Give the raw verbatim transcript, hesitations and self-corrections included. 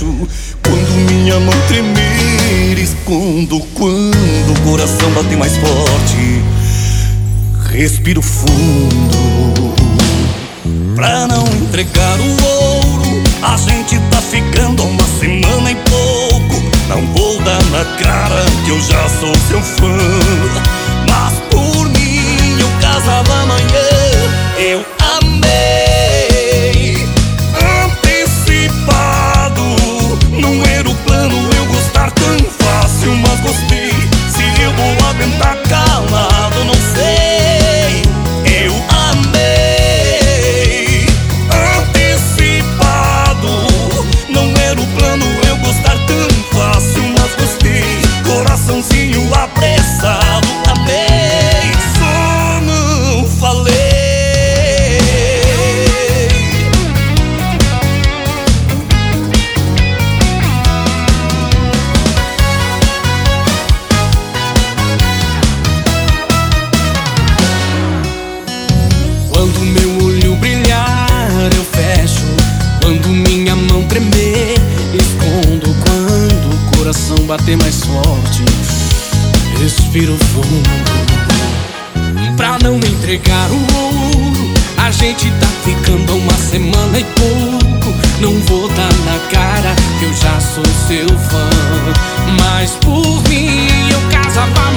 fecho. Quando minha mão tremer, escondo. Quando o coração bater mais forte, respiro fundo. Pra não entregar o ouro, a gente tá ficando há uma semana e pouco. Não vou dar na cara que eu já sou seu fã, mas por mim eu casava amanhã. Eu amei antecipado. Não era o plano eu gostar tão fácil, mas gostei. Se eu vou aguentar calado, não sei. Eu amei antecipado. Não era o plano eu gostar tão fácil, mas gostei. Coraçãozinho apressado, amei. Só não falei. Quando meu olho brilhar, eu fecho. Quando minha mão tremer, escondo. Quando o coração bater mais forte, respiro fundo. Pra não entregar o ouro, a gente tá ficando há uma semana e pouco. Não vou dar na cara que eu já sou seu fã, mas por mim eu casava